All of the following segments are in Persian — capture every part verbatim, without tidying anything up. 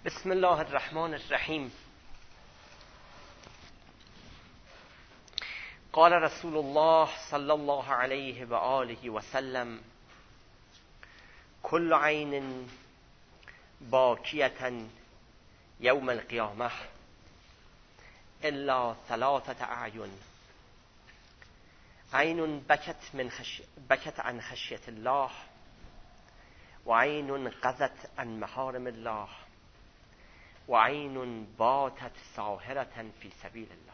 بسم الله الرحمن الرحیم. قال رسول الله صلی الله علیه و آله و سلم: كل عین باکیة یوم القیامة الا ثلاثة اعین: عین بکت من خش... بکت عن خشیة الله، و عین قضت عن محارم الله، و عین باتت ساهرة فی سبیل الله.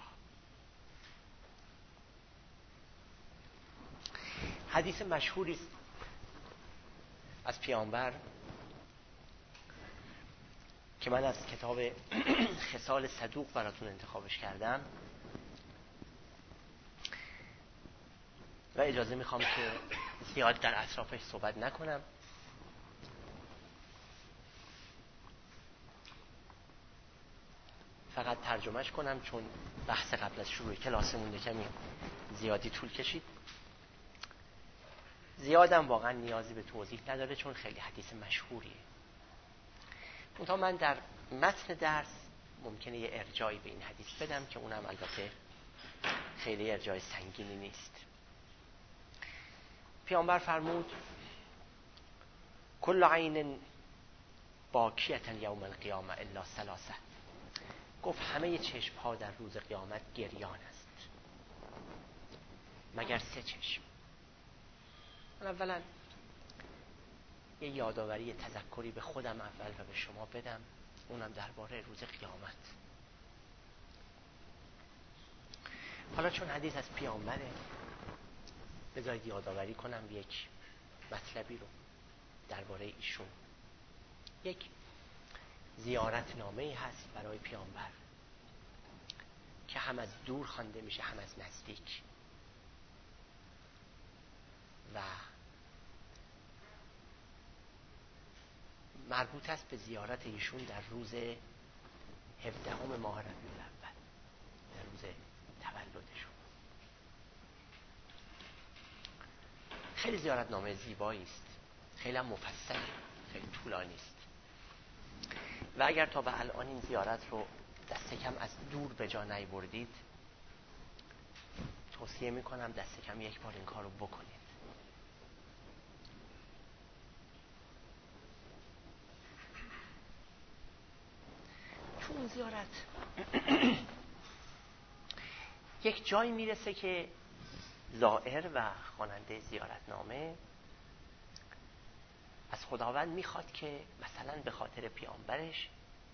حدیث مشهوری است از پیامبر که من از کتاب خصال صدوق براتون انتخابش کردم و اجازه میخوام که زیاد در اطرافش صحبت نکنم. فقط ترجمهش کنم چون بحث قبل از شروع کلاسمون کمی زیادی طول کشید. زیادم واقعا نیازی به توضیح نداره چون خیلی حدیث مشهوریه. منتها من در متن درس ممکنه یه ارجاعی به این حدیث بدم که اونم البته خیلی ارجاع سنگینی نیست. پیامبر فرمود: کل عین باکیة یوم القیامة الا ثلاثة. گفت همه چشم ها در روز قیامت گریان است مگر سه چشم. من اولا یه یادآوری تذکری به خودم اول و به شما بدم، اونم درباره روز قیامت. حالا چون حدیث از پیامبره بذارید یادآوری کنم یک مطلبی رو درباره ایشون. یک زیارت نامه‌ای هست برای پیامبر که هم از دور خوانده میشه هم از نزدیک و مربوط است به زیارت ایشون در روز هفدهم ماه ربیع الاول، در روز تولدشون. خیلی زیارت نامه زیبایی است، خیلی هم مفصل، خیلی طولانی است و اگر تا به الان این زیارت رو دست کم از دور به جا نیاوردید توصیه میکنم دست کم یک بار این کار رو بکنید. چون این زیارت یک جایی میرسه که زائر و خواننده زیارتنامه از خداوند میخواد که مثلا به خاطر پیامبرش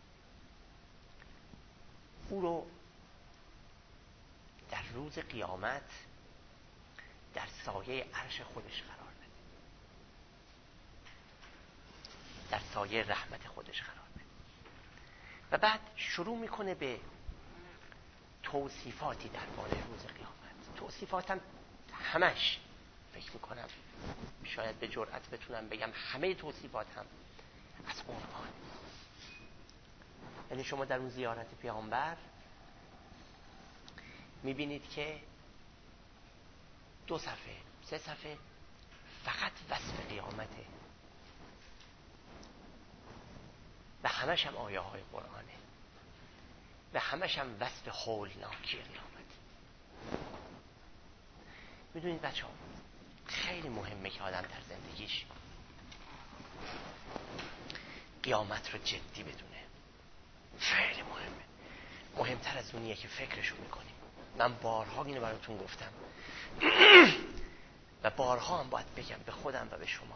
او رو در روز قیامت در سایه عرش خودش قرار بده، در سایه رحمت خودش قرار بده و بعد شروع میکنه به توصیفاتی درباره روز قیامت. توصیفاتم همش فکر میکنم شاید به جرئت بتونم بگم همه توصیفاتم از قرآن. یعنی شما در اون زیارت پیامبر میبینید که دو صفحه سه صفحه فقط وصف قیامته و همش هم آیه های قرآنه و همش هم وصف هولناکی قیامت. میدونید بچه ها خیلی مهمه که آدم در زندگیش قیامت رو جدی بدونه. خیلی مهمه، مهمتر از اونیه که فکرشو میکنیم. من بارها اینو براتون گفتم و بارها هم باید بگم به خودم و به شما.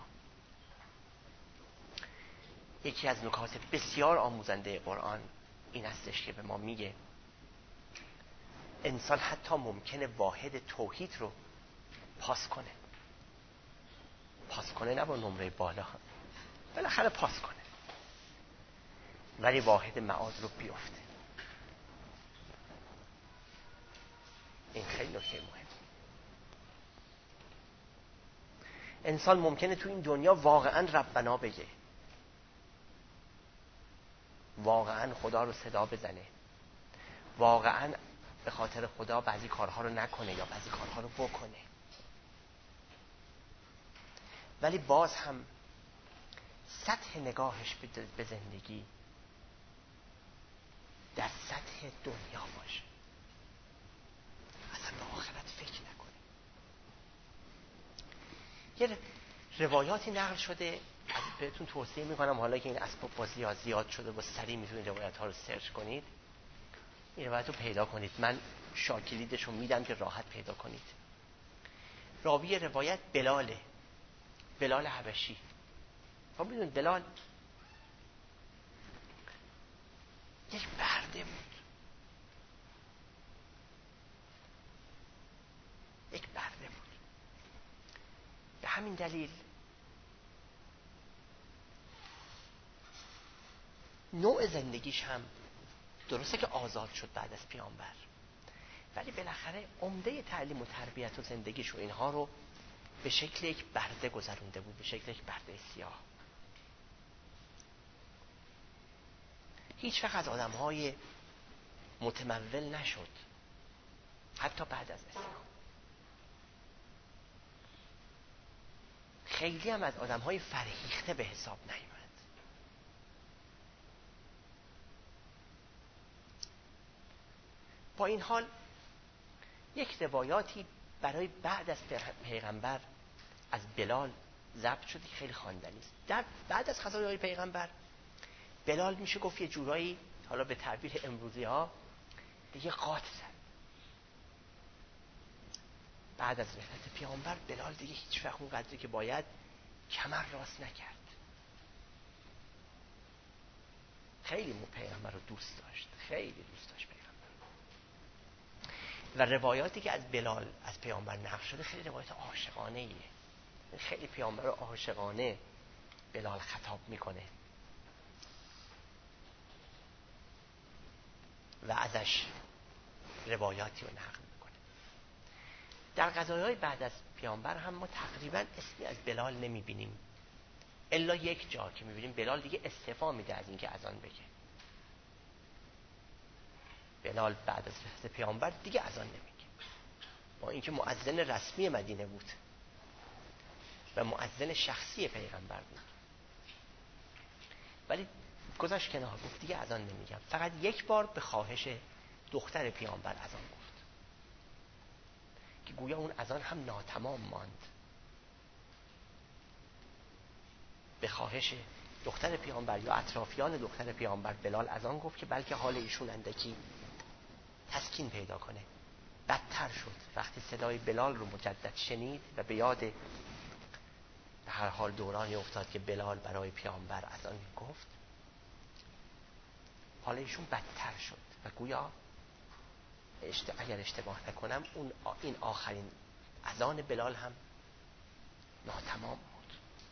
یکی از نکات بسیار آموزنده قرآن این هستش که به ما میگه انسان حتی ممکنه واحد توحید رو پاس کنه. پاس کنه نه با نمره بالا، بالاخره پاس کنه، ولی واحد معاد رو بیفته. این خیلی نکته مهم. انسان ممکنه تو این دنیا واقعا ربنا بگه، واقعا خدا رو صدا بزنه، واقعا به خاطر خدا بعضی کارها رو نکنه یا بعضی کارها رو بکنه، ولی باز هم سطح نگاهش به زندگی دنیا باشه، اصلا به آخرت فکر نکنه. یه روایاتی نقل شده، بهتون توصیه میکنم حالا که این اسباب بازی ها زیاد شده با سریع میتونید روایت ها رو سرچ کنید، این روایت رو پیدا کنید. من شاکلیدش رو میدم که راحت پیدا کنید. راوی روایت بلاله، بلال حبشی. خب میدونید بلال یک برده بود، یک برده بود. به همین دلیل نوع زندگیش هم درسته که آزاد شد بعد از پیامبر، ولی بالاخره عمده تعلیم و تربیت و زندگیش و اینها رو به شکل یک برده گذرونده بود، به شکل یک برده سیاه. هیچ وقت از آدم‌های متمول نشد، حتی بعد از اسلام. خیلی هم از آدم‌های فرهیخته به حساب نیامد. با این حال یک روایاتی برای بعد از پیغمبر از بلال ضبط شد که خیلی خواندنی است. در بعد از خطای پیغمبر بلال میشه گفت یه جورایی، حالا به تعبیر امروزی ها، دیگه قاط زد. بعد از رحلت پیامبر بلال دیگه هیچ وقت اون قدری که باید کمر راست نکرد. خیلی مو پیغمبر رو دوست داشت، خیلی دوست داشت پیغمبر. و روایاتی که از بلال از پیامبر نقل شده خیلی روایت عاشقانه ایه. خیلی پیامبر رو عاشقانه بلال خطاب میکنه و ازش روایاتی رو نقل میکنه. در غزوه‌های بعد از پیامبر هم ما تقریبا اسمی از بلال نمیبینیم، الا یک جا که میبینیم بلال دیگه استعفا میده از اینکه اذان بگه. بلال بعد از رحلت پیامبر دیگه اذان نمیگه، با اینکه مؤذن رسمی مدینه بود و مؤذن شخصی پیغمبر بود، ولی گذاشت کنار، گفت دیگه اذان نمیگم. فقط یک بار به خواهش دختر پیامبر اذان گفت که گویا اون اذان هم ناتمام ماند. به خواهش دختر پیامبر یا اطرافیان دختر پیامبر بلال اذان گفت که بلکه حال ایشون اندکی تسکین پیدا کنه. بدتر شد وقتی صدای بلال رو مجدد شنید و به یاد به هر حال دورانی افتاد که بلال برای پیامبر اذان گفت، حال ایشون بدتر شد و گویا اشت... اگر اشتباه نکنم اون آ... این آخرین اذان بلال هم ناتمام بود.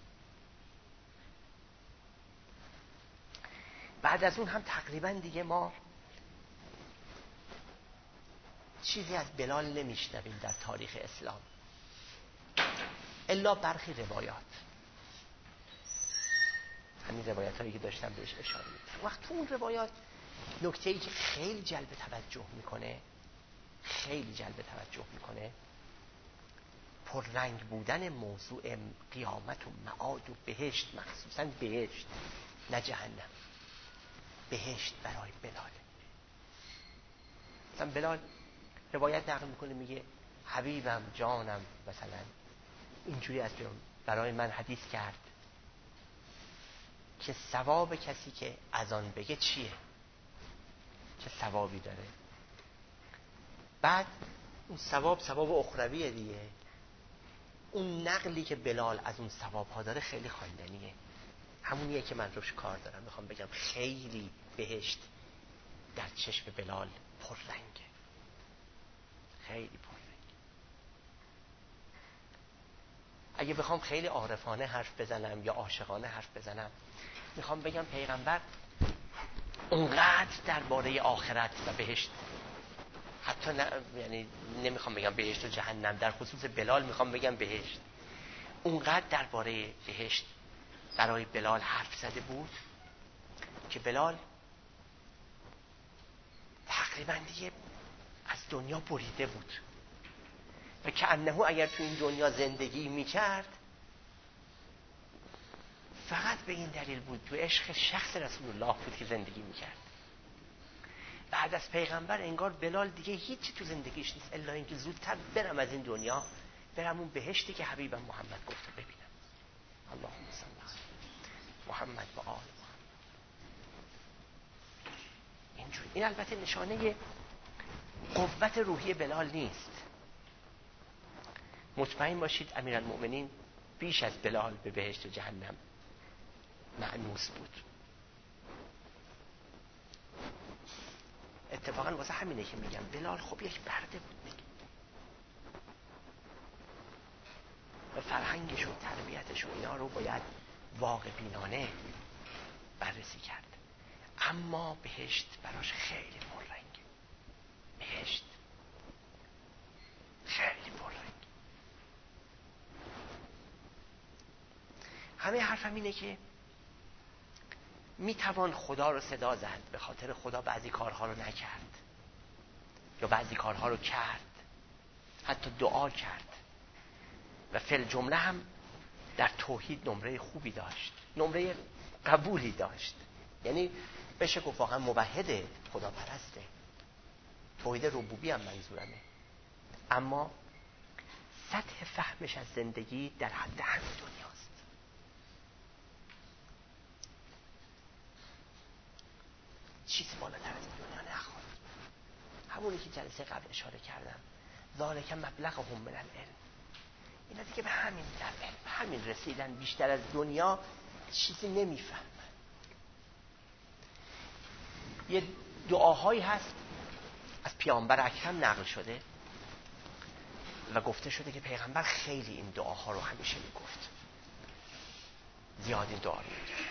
بعد از اون هم تقریبا دیگه ما چیزی از بلال نمیشنویم در تاریخ اسلام الا برخی روایات. همین روایات هایی که داشتم بهش اشاره می‌کردم. وقت تو اون روایات نکته‌ای که خیلی جلب توجه میکنه، خیلی جلب توجه میکنه، پررنگ بودن موضوع قیامت و معاد و بهشت، مخصوصا بهشت نه جهنم، بهشت برای بلال. مثلا بلال روایت نقل میکنه میگه حبیبم جانم مثلا اینجوری از برای من حدیث کرد که ثواب کسی که اذان بگه چیه، چه ثوابی داره. بعد اون ثواب ثواب اخرویه دیگه. اون نقلی که بلال از اون ثواب ها داره خیلی خواندنیه، همونیه که من روش کار دارم. میخوام بگم خیلی بهشت در چشم بلال پررنگه، خیلی پررنگ. اگه بخوام خیلی عارفانه حرف بزنم یا عاشقانه حرف بزنم، میخوام بگم پیغمبر اونقدر درباره آخرت و بهشت، حتی نه، یعنی نمیخوام بگم بهشت و جهنم، در خصوص بلال میخوام بگم بهشت، اونقدر درباره بهشت برای بلال حرف زده بود که بلال تقریبا دیگه از دنیا بریده بود و که انه اگر تو این دنیا زندگی میکرد فقط به این دلیل بود تو عشق شخص رسول الله بود که زندگی میکرد و بعد از پیغمبر انگار بلال دیگه هیچی تو زندگیش نیست الا اینکه زودتر برم از این دنیا، برم اون بهشتی که حبیبم محمد گفته ببینم. اللهم صل علی محمد و آل محمد. اینجوری. این البته نشانه قوت روحی بلال نیست. مطمئن باشید امیرالمؤمنین بیش از بلال به بهشت و جهنم مأنوس بود. اتفاقا واسه همینه که میگم بلال خب یک برده بود میگه. و فرهنگش و تربیتش و اینا رو باید واقع بینانه بررسی کرد. اما بهشت براش خیلی پررنگه. بهشت خیلی پررنگ. همه حرفم اینه که میتوان خدا رو صدا زد، به خاطر خدا بعضی کارها رو نکرد یا بعضی کارها رو کرد، حتی دعا کرد و فی الجمله هم در توحید نمره خوبی داشت، نمره قبولی داشت. یعنی بشه گفت واقعا موحده، خدا پرسته، توحید ربوبی هم منظورمه. اما سطح فهمش از زندگی در حد همین دنیاست. چیزی بالاتر از این دنیا نخواد. همونی که جلسه قبل اشاره کردم، ذالک مبلغهم من العلم. اینا دیگه به همین در علم همین رسیدن، بیشتر از دنیا چیزی نمیفهمن. یه دعاهایی هست از پیامبر اکرم نقل شده و گفته شده که پیغمبر خیلی این دعاها رو همیشه میگفت، زیاد این دعا رو میگفت.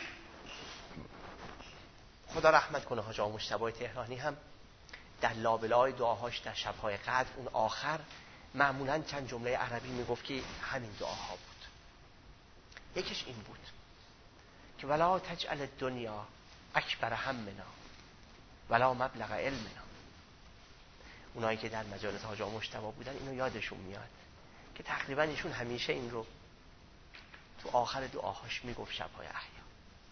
خدا رحمت کنه حاج آقا مجتبی تهرانی هم در لابلای دعاهاش در شب‌های قدر اون آخر معمولاً چند جمله عربی میگفت که همین دعاها بود. یکیش این بود که ولا تجعل الدنیا اکبر همنا ولا مبلغ علمنا. اونایی که در مجالس حاج آقا مجتبی بودن اینو یادشون میاد که تقریبا ایشون همیشه این رو تو آخر دعاهاش میگفت شب‌های احیا.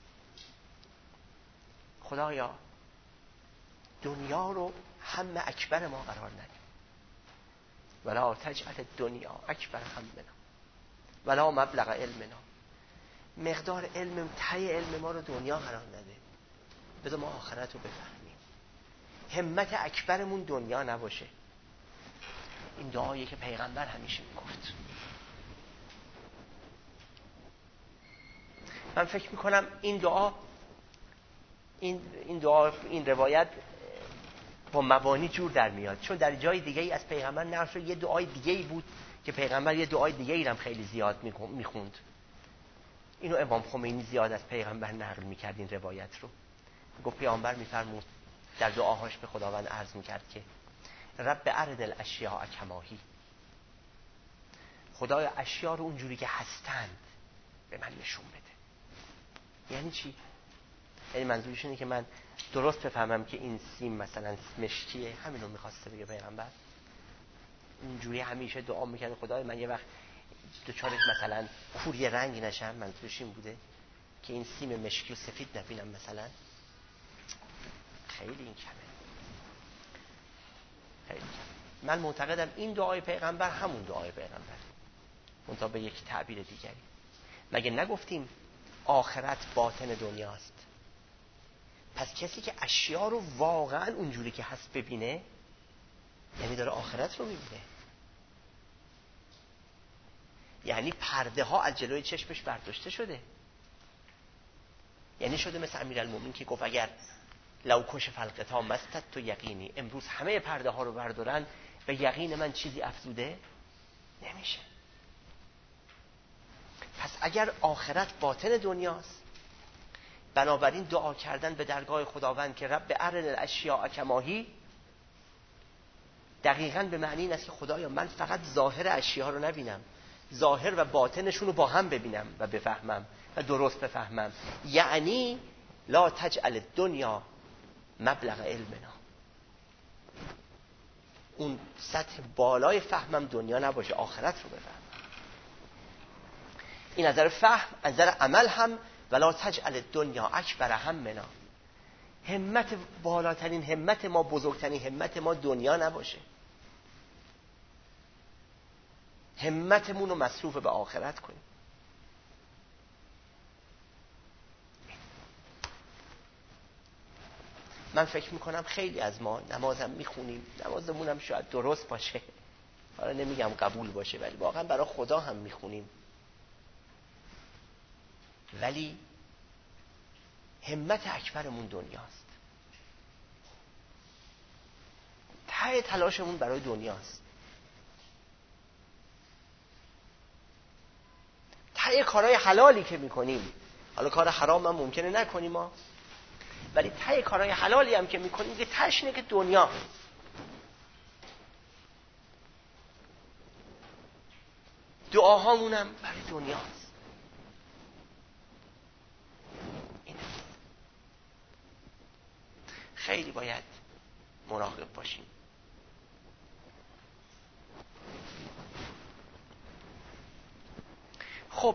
خدایا دنیا رو هم اکبر ما قرار ندیم، ولا تجعل الدنیا اکبر همنا ولا مبلغ علمنا. مقدار علم تای علم ما رو دنیا قرار نده، بذار ما آخرت رو بفهمیم، همت اکبرمون دنیا نباشه. این دعایی که پیغمبر همیشه میگفت. من فکر میکنم این دعا این این دعا این روایت با مبانی جور در میاد، چون در جای دیگه ای از پیغمبر نقل شد یه دعای دیگه ای بود که پیغمبر یه دعای دیگه ای هم خیلی زیاد میخوند. اینو امام خمینی زیاد از پیغمبر نقل میکرد این روایت رو. گفت پیامبر میفرمود در دعاهاش به خداوند عرض میکرد که رب ارد الاشیاء کماهی، خدای اشیا رو اونجوری که هستند به من نشون بده. یعنی چی؟ یعنی منظورش اینه که من درست بفهمم که این سیم مثلا مشکیه، همین رو میخواسته بگه پیغمبر. اونجوری همیشه دعا میکنه خدای من یه وقت دوچارش مثلا کوری رنگ نشم، منظورش این بوده که این سیم مشکی و سفید نبینم مثلا. خیلی این کمه، خیلی کمه. من معتقدم این دعای پیغمبر همون دعای پیغمبر، منتها به یک تعبیر دیگری. مگه نگفتیم آخرت باطن دنیاست؟ پس کسی که اشیا رو واقعا اونجوری که هست ببینه، یعنی داره آخرت رو میبینه. یعنی پرده ها از جلوی چشمش برداشته شده. یعنی شده مثل امیرالمومنین که گفت اگر لو کشف الغطا مستت تو یقینی، امروز همه پرده ها رو بردارن به یقین من چیزی افزوده نمیشه. پس اگر آخرت باطن دنیاست، بنابراین دعا کردن به درگاه خداوند که رب ارن الاشیاء کماهی دقیقاً به معنی این است که خدایا من فقط ظاهر اشیا رو نبینم، ظاهر و باطنشون رو با هم ببینم و بفهمم و درست بفهمم. یعنی لا تجعل الدنیا مبلغ علمنا. اون سطح بالای فهمم دنیا نباشه، آخرت رو بفهمم. این نظر فهم، نظر عمل هم ولا تجعل الدنیا اکبر همنا. همت بالاترین همت ما، بزرگترین همت ما دنیا نباشه. همتمون رو مصروف به آخرت کنیم. من فکر میکنم خیلی از ما نمازم میخونیم، نمازمون هم شاید درست باشه، حالا نمیگم قبول باشه، ولی واقعا برای خدا هم میخونیم، ولی همت اکبرمون دنیاست. ته تلاشمون برای دنیاست. ته کارهای حلالی که میکنیم، حالا کار حرام هم ممکنه نکنیم ما، ولی ته کارهای حلالی هم که میکنیم که تهش اینه که دنیا. دعاهامون هم برای دنیاست. اینه. خیلی باید مراقب باشیم. خب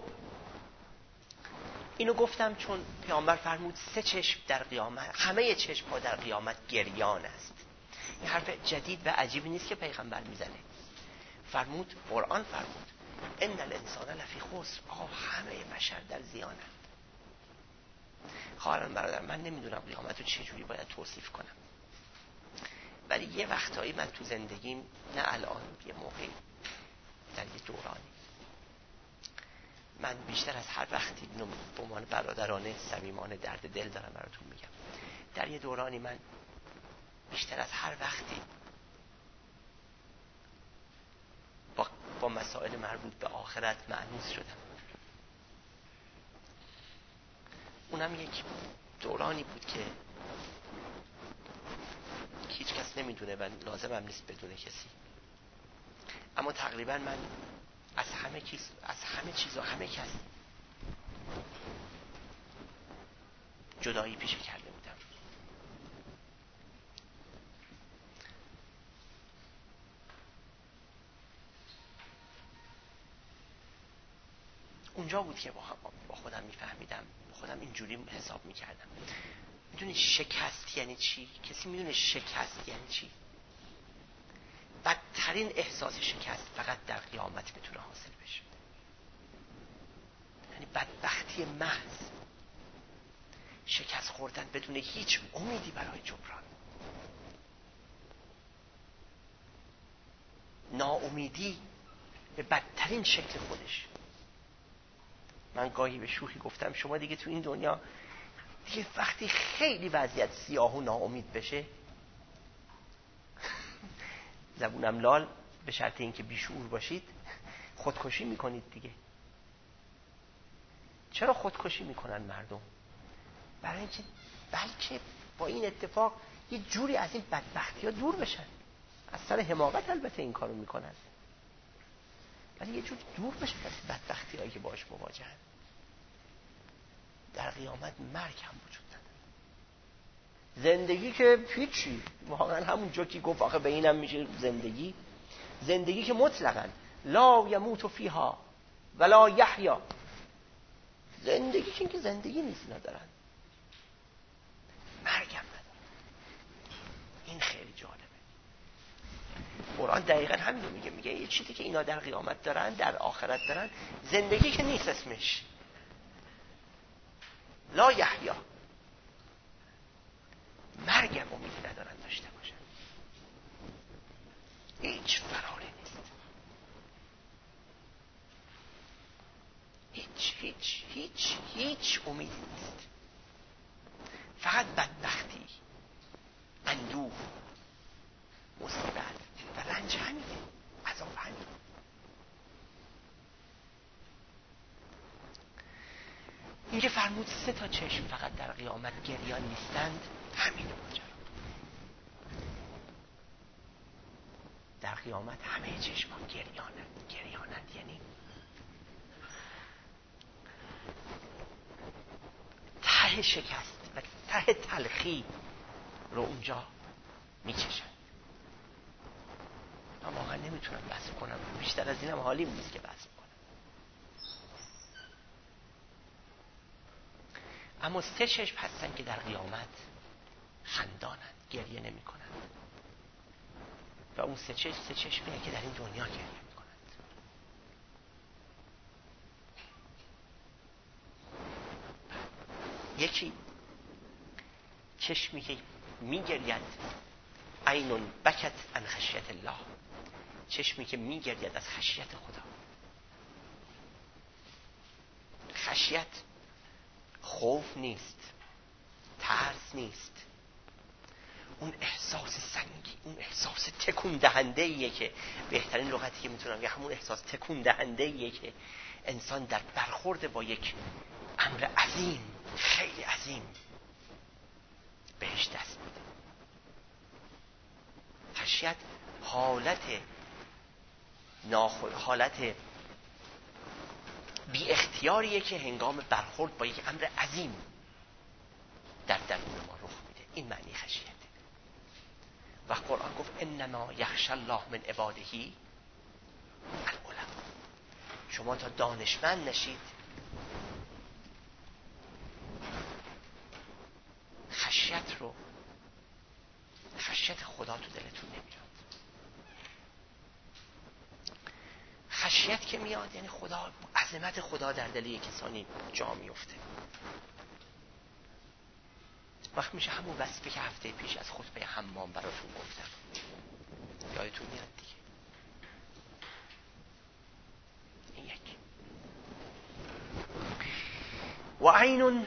اینو گفتم چون پیامبر فرمود سه چشم در قیامت، همه چشم ها در قیامت گریان است. این حرف جدید و عجیبی نیست که پیغمبر میزنه. فرمود، قرآن فرمود ان الانسان لفی خسر، آقا همه بشر در زیانند. خواهران برادر، من نمیدونم قیامت رو چجوری باید توصیف کنم، ولی یه وقتایی من تو زندگیم، نه الان، یه موقعی در یه دورانی، من بیشتر از هر وقتی اینو به عنوان برادرانه صمیمانه درد دل دارم براتون میگم، در یه دورانی من بیشتر از هر وقتی با, با مسائل مربوط به آخرت مأنوس شدم. اونم یک دورانی بود که هیچ کس نمیدونه و لازم هم نیست بدونه کسی، اما تقریبا من از همه چیز از همه چیز و همه کس جدایی پیشه کرده بودم. اونجا بود که با خودم میفهمیدم، خودم اینجوری حساب میکردم. میدونی شکست یعنی چی؟ کسی میدونه شکست یعنی چی؟ بدترین احساس شکست فقط در قیامت میتونه حاصل بشه. یعنی بدبختی محض، شکست خوردن بدون هیچ امیدی برای جبران، ناامیدی به بدترین شکل خودش. من گاهی به شوخی گفتم شما دیگه تو این دنیا دیگه وقتی خیلی وضعیت سیاه و ناامید بشه، زبونم لال، به شرط اینکه بیشعور باشید، خودکشی میکنید دیگه. چرا خودکشی میکنن مردم؟ برای اینکه بلکه با این اتفاق یه جوری از این بدبختی ها دور بشن. از سر حماقت البته این کارو میکنن، ولی یه جوری دور بشن از بدبختی هایی که باش مواجهن. در قیامت مرگ هم وجود نداره. زندگی که هیچی، واقعا همون جا که گفت آخه به اینم میشه زندگی. زندگی که مطلقاً لا یموت فیها ولا یحیا، زندگی که اینکه زندگی نیست ندارن، مرگ هم ندارن. این خیلی جالبه. قرآن دقیقاً همین رو میگه، میگه یه چیزی که اینا در قیامت دارن، در آخرت دارن، زندگی که نیست اسمش، لا یحیا، مرگ هم امیدی ندارن داشته باشن. هیچ فراری نیست، هیچ هیچ هیچ هیچ امیدی نیست، فقط بدبختی، اندوه، مصیبت و رنج، همینه، عذاب همینه. اینکه فرمود سه تا چشم فقط در قیامت گریان نیستند، همین ماجرا. در قیامت همه چشم ها گریانند. گریانند یعنی ته شکست و ته تلخی رو اونجا میچشند. من واقعا نمیتونم بحث کنم، بیشتر از اینم حالیم نیست که بحث کنم. اما سه چشم هستن که در قیامت خندانند، گریه نمی کنند. و اون سه چشم سه چشمیه که در این دنیا گریه می کنند. یکی چشمی که می گرید، عین بکت عن خشیت الله، چشمی که می گرید از خشیت خدا. خشیت خوف نیست، ترس نیست، اون احساس سنگی، اون احساس تکون دهنده ایه که بهترین لغتی که میتونم بگم همون احساس تکون دهنده ایه که انسان در برخورد با یک امر عظیم، خیلی عظیم، بهش دست میده. خشیت حالت ناخود حالت بی اختیاریه که هنگام برخورد با یک امر عظیم در درون ما رخ میده. این معنی خشیته. و قرآن گفت انما یخشی الله من عباده العلماء. شما تا دانشمند نشید خشیت رو، خشیت خدا تو دلتون نمیاد. خشیت که میاد یعنی خدا، عظمت خدا در دل یک کسانی جا میفته. وقت میشه همون وصفی که هفته پیش از خطبه حمام براتون گفتم، یادتون میاد دیگه. این یک. و عین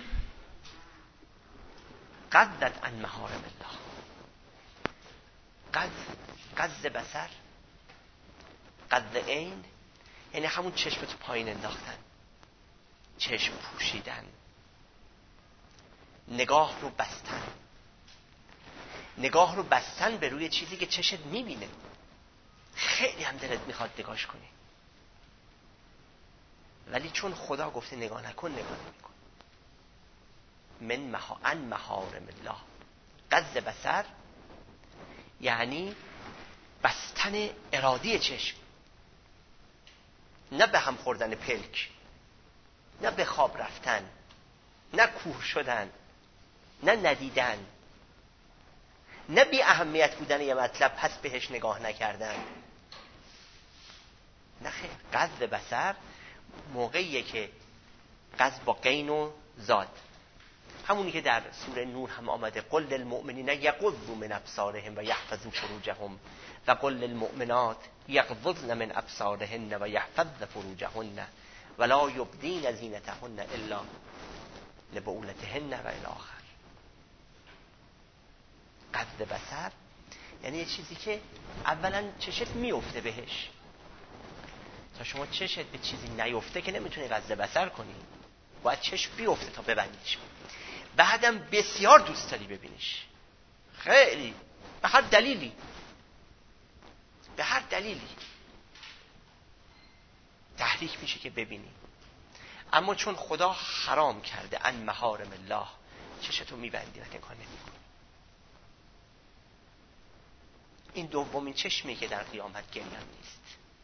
قضت عن محارم الله. قض قض بصر، قض عین یعنی همون چشم تو پایین انداختن، چشم پوشیدن، نگاه رو بستن. نگاه رو بستن به روی چیزی که چشت میبینه، خیلی هم دلت میخواد نگاش کنی، ولی چون خدا گفته نگاه نکن، نگاه نمیکن. من محا ان محارم الله. قض بصر یعنی بستن ارادی چشم، نه به هم خوردن پلک، نه به خواب رفتن، نه کور شدن، نه ندیدن، نه بی اهمیت بودن یه مطلب پس بهش نگاه نکردن. نه خیر، قض بصر موقعیه که قض با قین و زاد، همونی که در سوره نور هم آمده قل للمؤمنین یغضوا من ابصارهم و یحفظوا فروجهم و قل للمؤمنات یغضضن من ابصارهن و یحفظن فروجهن ولا یبدین زینتهن الا لبعولتهن و الی آخر. قض بصر یعنی یه چیزی که اولا چشت میفته بهش. تا شما چشت به چیزی نیفته که نمیتونی قض بصر کنی، باید چشم بیفته تا ببندیش. بعدم بسیار دوست داری ببینیش، خیلی، به هر دلیلی، به هر دلیلی تحریک میشه که ببینی. اما چون خدا حرام کرده ان محارم الله، چشتو میبندی و نگاه نمیکنی. این دومین چشمی که در قیامت گریان نیست.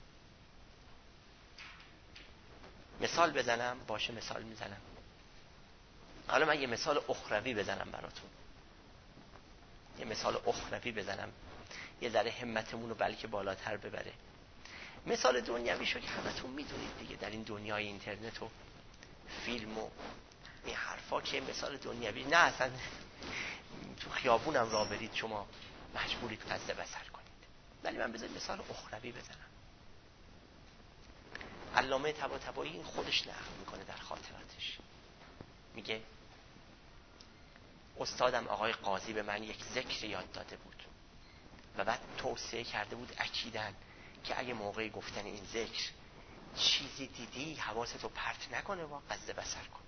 مثال بزنم باشه، مثال میزنم. حالا من یه مثال اخروی بزنم براتون، یه مثال اخروی بزنم یه ذره همتمون رو بلکه بالاتر ببره. مثال دنیوی شو که همتون میدونید دیگه، در این دنیای اینترنت و فیلم و این حرفا که مثال دنیوی نه، اصلا تو خیابونم راه برید شما مجبورید قض بصر کنید. ولی من بذارید مثال اخروی بزنم. علامه طباطبایی این خودش نقل میکنه در خاطراتش، میگه استادم آقای قاضی به من یک ذکر یاد داده بود و بعد توصیه کرده بود اکیداً که اگه موقع گفتن این ذکر چیزی دیدی حواستو پرت نکنه و قض بصر کن.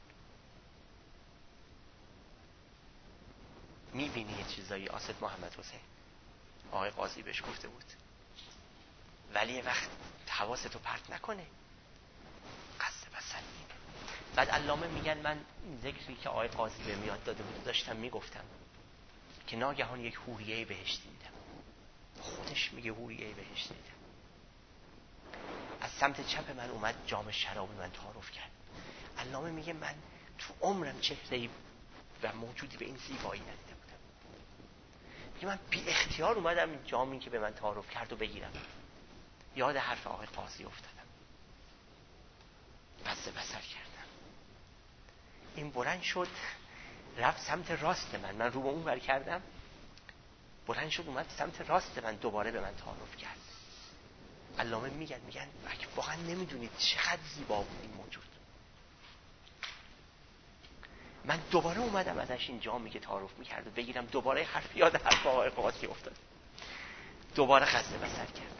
میبینی یه چیزایی آسد محمد حسین آقای قاضی بهش گفته بود، ولی یه وقت حواستو پرت نکنه، قض بصر اینه. بعد علامه میگن من این ذکری که آقای قاضی به میاد داده بود داشتم میگفتم که ناگهان یک حوریه بهشتی دیدم. خودش میگه حوریه بهشتی دیدم. از سمت چپ من اومد جام شراب من تعارف کرد. علامه میگه من تو عمرم چهره‌ای و موجودی به این زیبایی ندیده بودم. من بی اختیار اومدم این جامی که به من تعارف کرد و بگیرم. یاد حرف آقای قاضی افتادم، بسته بسر کردم. این بلند شد رفت سمت راست من، من رو به اون ور کردم، بلند شد اومد سمت راست من، دوباره به من تعارف کرد. علامه میگن میگن واقعا نمیدونید چقدر زیبا بود این موجود. من دوباره اومدم ازش این جامی که تعارف میکرد و بگیرم، دوباره حرف یاد حرف آقای قاضی افتاد، دوباره خسته بسر کردم.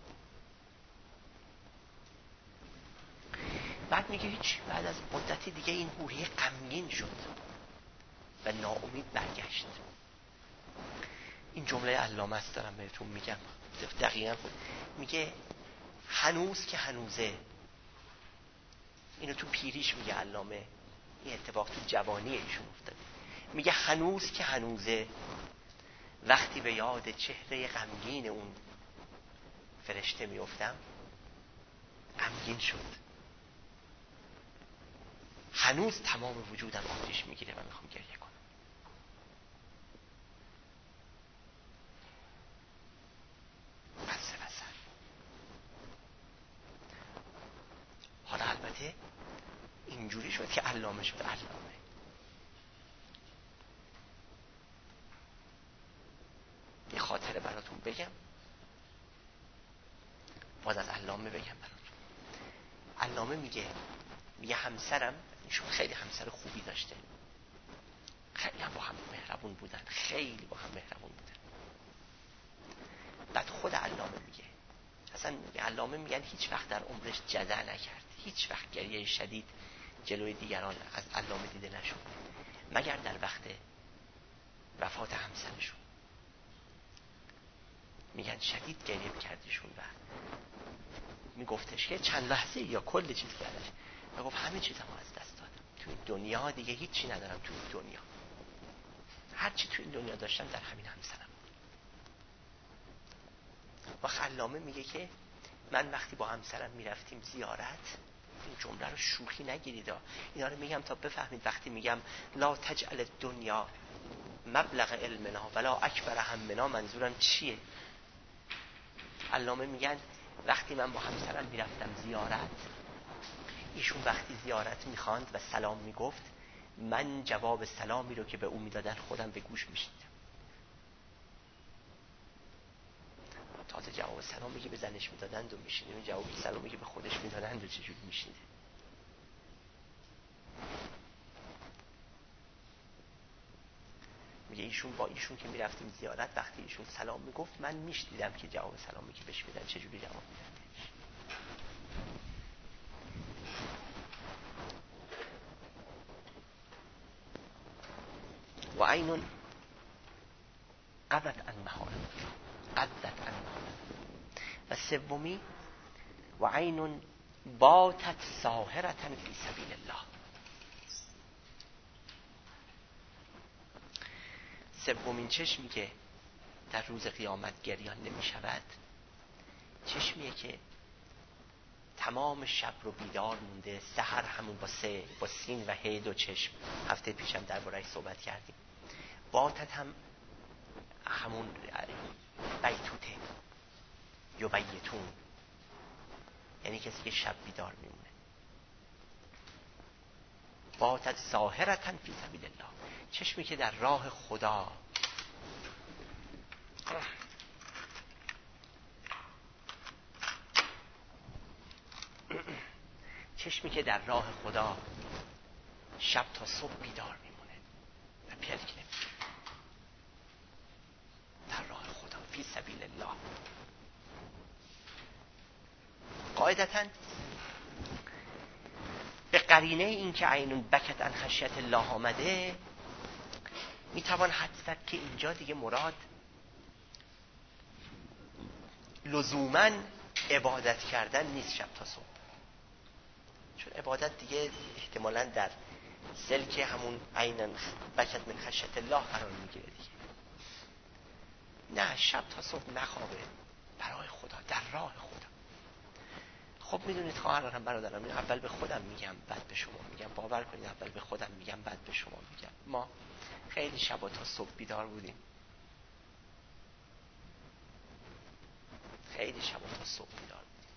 بعد میگه هیچ، بعد از مدتی دیگه این حوری غمگین شد و ناامید برگشت. این جمله علامه است دارم بهتون میگم دقیقاً خود میگه هنوز که هنوزه، اینو تو پیریش میگه علامه، این اتفاق تو جوانی ایشون افتاده. میگه هنوز که هنوزه، وقتی به یاد چهره غمگین اون فرشته میافتم غمگین شد. هنوز تمام وجودم آتش میگیره و میخوام گریه کنم. بسه بسه. حالا البته اینجوری شد که علامه شد علامه. یه خاطره براتون بگم، باز از علامه بگم براتون. علامه میگه میگه همسرم، ایشون خیلی همسر خوبی داشته، خیلی هم با هم مهربون بودن، خیلی با هم مهربون بودن. بعد خود علامه میگه، اصلا علامه میگن هیچ وقت در عمرش جزع نکرد، هیچ وقت گریه شدید جلوی دیگران از علامه دیده نشد مگر در وقت وفات همسرشون. میگن شدید گریه میکردشون و میگفتش که چند لحظه یا کل چیز کردش و گفت همه چیزمو از دست دادم، تو این دنیا دیگه هیچی ندارم، تو این دنیا هر چی تو این دنیا داشتم در همین همسرم. و علامه میگه که من وقتی با همسرم میرفتیم زیارت، این جمله رو شوخی نگیرید، اینا رو میگم تا بفهمید وقتی میگم لا تجعل الدنیا مبلغ علمنا ولا اکبر همنا منظورم چیه. علامه میگن وقتی من با همسرم میرفتم زیارت، ایشون وقتی زیارت میخواند و سلام میگفت، من جواب سلامی رو که به او میدادن خودم به گوش میشنیدم. تازه جواب سلامی که به زنش میدادند و میشنیدم، جواب سلامی که به خودش میدادند و چجوری میشنیده. میگه ایشون با ایشون که میرفتیم زیارت، وقتی ایشون سلام میگفت من میشنیدم که جواب سلامی که بهش میدن چجوری جواب میدن. و عین قضت عن محارم قضت عن محارم. و سومی و عین باتت ساهرة فی سبیل الله. سومین چشمی که در روز قیامت گریان نمی شود، چشمیه که تمام شب رو بیدار مونده، سحر همون با سه با سین و هی دو چشم، هفته پیشم درباره‌اش صحبت کردیم. باتت هم همون بیتوته یا بیتون، یعنی کسی که شب بیدار میمونه. باتت ساهرة فی سبیل الله، چشمی که در راه خدا چشمی که در راه خدا شب تا صبح بیدار میمونه و پلک نمیشه. در راه خدا فی سبیل الله. قاعدتاً به قرینه این که عین بکت عن خشیت الله آمده، میتوان حدس زد که اینجا دیگه مراد لزوماً عبادت کردن نیست شب تا صبح، چون عبادت دیگه احتمالاً در سلک همون عین بکت من خشیت الله قرار میگیره دیگه. نه، شب تا صبح نخوابه برای خدا، در راه خدا. خب میدونید خواهرانم برادرم، این اول به خودم میگم بعد به شما میگم، باور کنید اول به خودم میگم بعد به شما میگم. ما خیلی شبا تا صبح بیدار بودیم، صبح بیدار بودیم.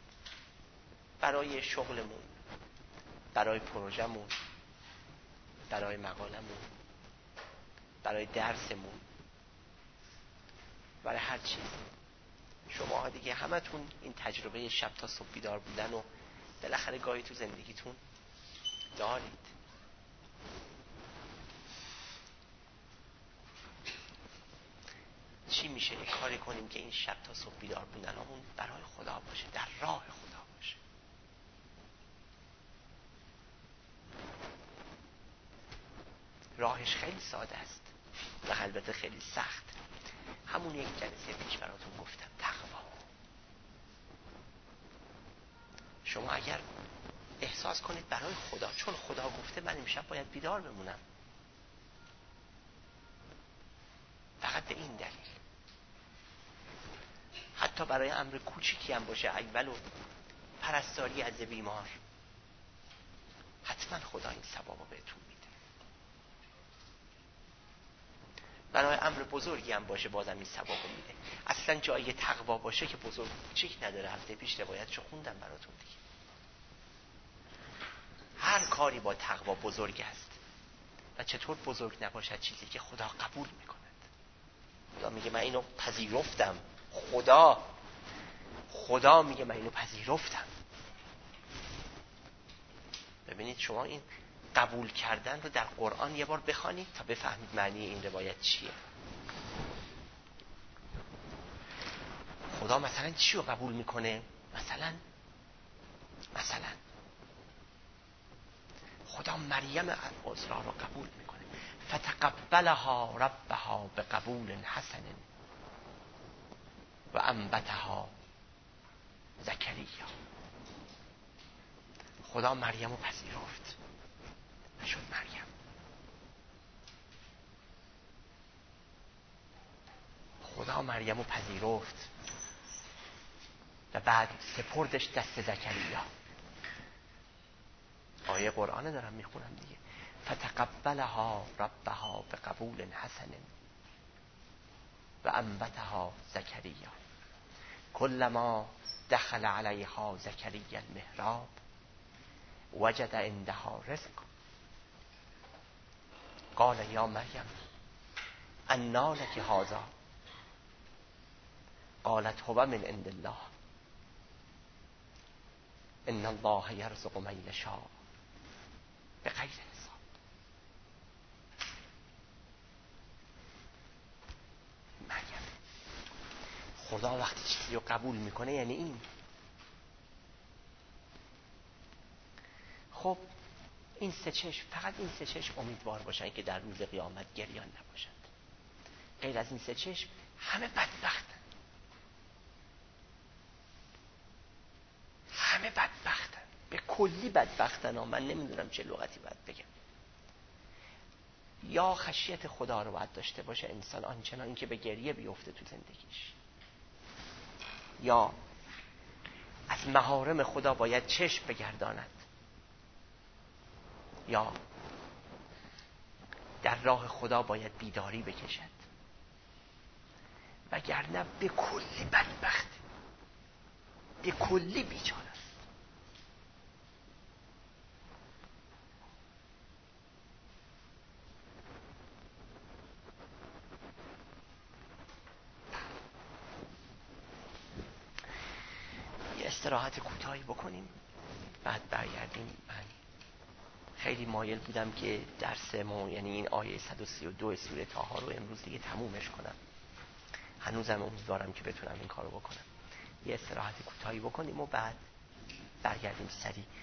برای شغلمون، برای پروژمون، برای مقالمون، برای درسمون، برای هر چیز. شما دیگه همتون این تجربه شب تا صبح بیدار بودن و بالاخره گاهی تو زندگیتون دارید. چی میشه یک کاری کنیم که این شب تا صبح بیدار بودنمون برای خدا باشه، در راه خدا باشه. راهش خیلی ساده است و البته خیلی سخت. همون یک جلسه پیش براتون گفتم، تقوا. شما اگر احساس کنید برای خدا، چون خدا گفته من امشب باید بیدار بمونم، فقط به این دلیل، حتی برای امر کوچیکی هم باشه، اول و پرستاری از بیمار، حتما خدا این ثوابو بهتون میده. برای امر بزرگی هم باشه بازم این ثوابو میده. اصلا جایی تقوا باشه که بزرگ کوچیک نداره. هفته پیش روایتشو خوندم براتون دیگه. هر کاری با تقوا بزرگ است. و چطور بزرگ نباشد چیزی که خدا قبول میکند. خدا میگه من اینو پذیرفتم. خدا خدا میگه من اینو پذیرفتم. ببینید شما این قبول کردن رو در قرآن یه بار بخوانید تا بفهمید معنی این روایت چیه. خدا مثلا چی رو قبول میکنه؟ مثلا مثلا خدا مریم عذرا رو قبول میکنه. فتقبلها ربها بقبول حسن و انبتها زکریا. خدا مریم رو پذیرفت و شد مریم. خدا مریم رو پذیرفت و بعد سپردش دست زکریا. آیه قرآن دارم میخونم دیگه. فتقبلها ربها بقبول حسن و انبتها زکریا کلما دخل علیها زکریا المحراب وجد عندها رزق قال یا مریم انا لک هذا قالت هو من عند الله ان الله یرزق من یشاء بغیر حساب. مریم خدا وقتی چیزی رو قبول میکنه یعنی این. خب این سه چشم، فقط این سه چشم امیدوار باشن که در روز قیامت گریان نباشند. غیر از این سه چشم همه بدبختن. همه بدبختن، به کلی بدبختن ها. من نمیدونم چه لغتی باید بگم. یا خشیت خدا رو باید داشته باشه انسان آنچنان که به گریه بیفته تو زندگیش، یا از محارم خدا باید چشم بگرداند، یا در راه خدا باید بیداری بکشد، وگرنه به کلی بدبخت، به کلی بیچاره است. یه استراحت کوتاهی بکنیم بعد برگردیم. من خیلی مایل بودم که درسمون یعنی این آیه صد و سی و دو سوره طه رو امروز دیگه تمومش کنم. هنوزم امیدوارم که بتونم این کارو بکنم. یه استراحت کوتاهی بکنیم و بعد برگردیم سریع